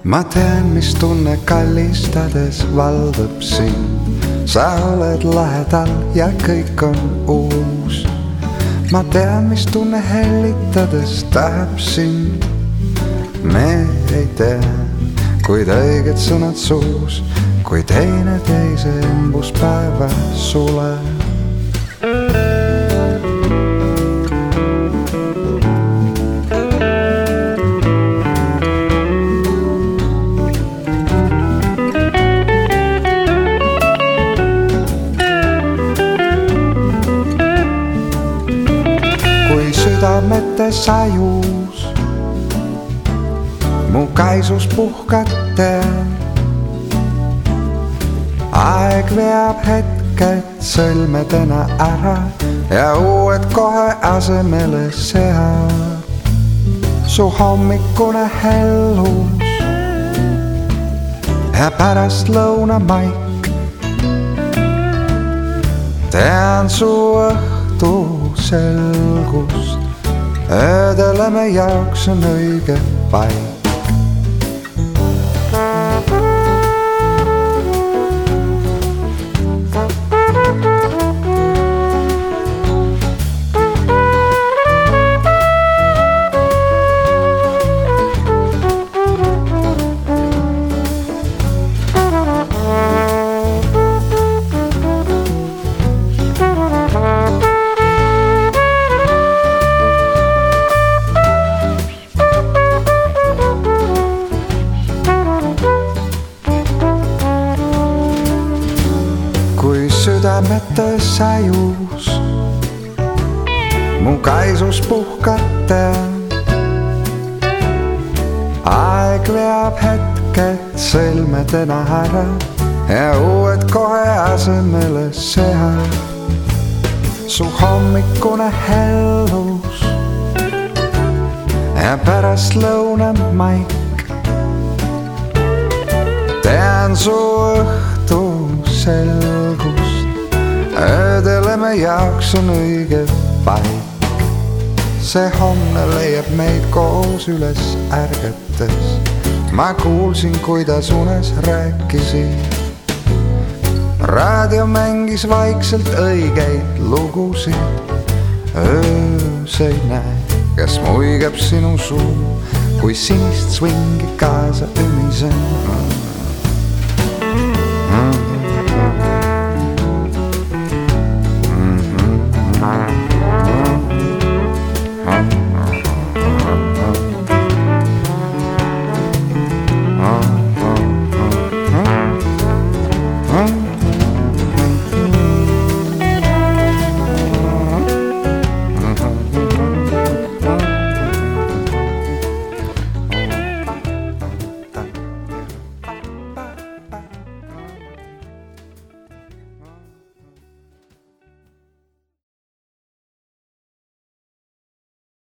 ma tean, mis tunne kallistades valdab sind. Sa oled lähedal ja kõik on uus. Ma tean, mis tunne hellitades tahab sind. Me ei tea, kuid õiged sõnad suus, kui teine teise embuspäeva suleb. Südamete sajus mu kaisus puhkate. Aeg veab hetked sõlmedena ära ja uued kohe asemele seab. Su hommikune hellus ja pärastlõuna maik. Tean su õhtu selgust, öödele me jaoks on õige paik. Südamete sajus mu kaisus puhkate. Aeg veab hetked sõlmedena ära ja uued kohe asemele seab. Su hommikune hellus ja pärastlõuna maik. Tean su õhtu selgust, öödele me jaoks on õige paik. See homne leiab meid koos üles ärgates. Ma kuulsin, kuidas unes rääkisid. Raadio mängis vaikselt õigeid lugusid. Öös ei näe, kes muigab sinu suu, kui sinist swingi kaasa ümisen.